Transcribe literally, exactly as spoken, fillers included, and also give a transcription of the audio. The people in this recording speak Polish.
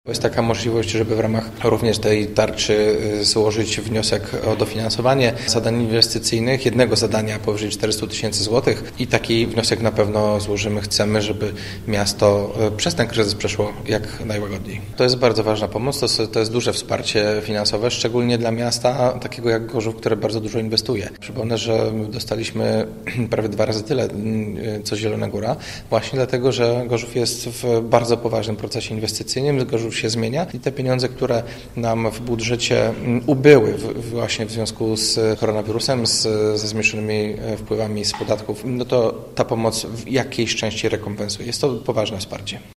Jest taka możliwość, żeby w ramach również tej tarczy złożyć wniosek o dofinansowanie zadań inwestycyjnych, jednego zadania powyżej czterysta tysięcy złotych i taki wniosek na pewno złożymy. Chcemy, żeby miasto przez ten kryzys przeszło jak najłagodniej. To jest bardzo ważna pomoc, to jest, to jest duże wsparcie finansowe, szczególnie dla miasta takiego jak Gorzów, które bardzo dużo inwestuje. Przypomnę, że dostaliśmy prawie dwa razy tyle co Zielona Góra, właśnie dlatego, że Gorzów jest w bardzo poważnym procesie inwestycyjnym. Gorzów się zmienia i te pieniądze, które nam w budżecie ubyły w, właśnie w związku z koronawirusem, z, ze zmniejszonymi wpływami z podatków, no to ta pomoc w jakiejś części rekompensuje. Jest to poważne wsparcie.